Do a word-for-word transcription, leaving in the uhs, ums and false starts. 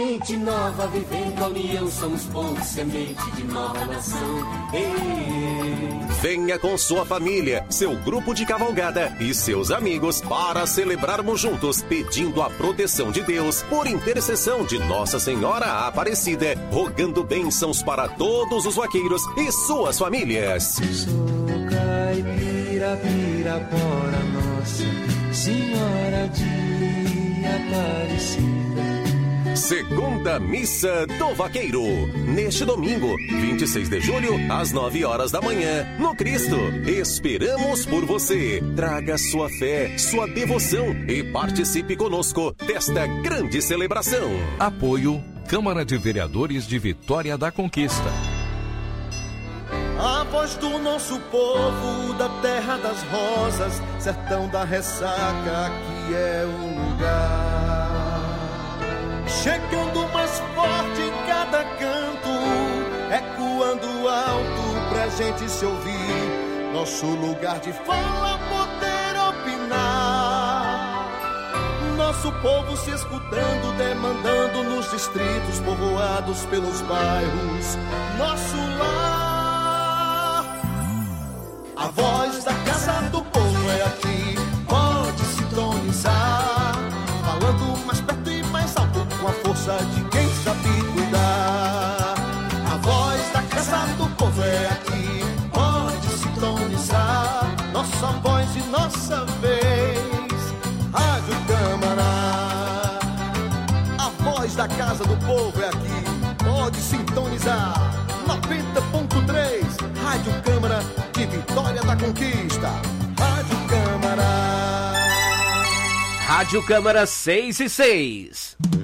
Gente nova vivendo a união, somos povo, semente de nova nação. Ei. Venha com sua família, seu grupo de cavalgada e seus amigos para celebrarmos juntos, pedindo a proteção de Deus por intercessão de Nossa Senhora Aparecida, rogando bênçãos para todos os vaqueiros e suas famílias. Sou caipira, Pirapora, Nossa Senhora de Aparecida. Segunda Missa do Vaqueiro, neste domingo, vinte e seis de julho, às nove horas da manhã, no Cristo. Esperamos por você. Traga sua fé, sua devoção e participe conosco desta grande celebração. Apoio Câmara de Vereadores de Vitória da Conquista. A voz do nosso povo, da terra das rosas, sertão da ressaca, aqui é o lugar. Chegando mais forte em cada canto, ecoando alto pra gente se ouvir. Nosso lugar de fala, poder opinar. Nosso povo se escutando, demandando nos distritos, povoados pelos bairros. Nosso lar. A voz da casa do povo é aqui, pode sintonizar. Falando mais perto e mais alto, com a força de quem sabe cuidar. A voz da casa do povo é aqui, pode sintonizar. Nossa voz e nossa vez, Rádio Câmara. A voz da casa do povo é aqui, pode sintonizar. noventa ponto três, Rádio Câmara de Vitória da Conquista. Rádio Câmara. Rádio Câmara seis e seis.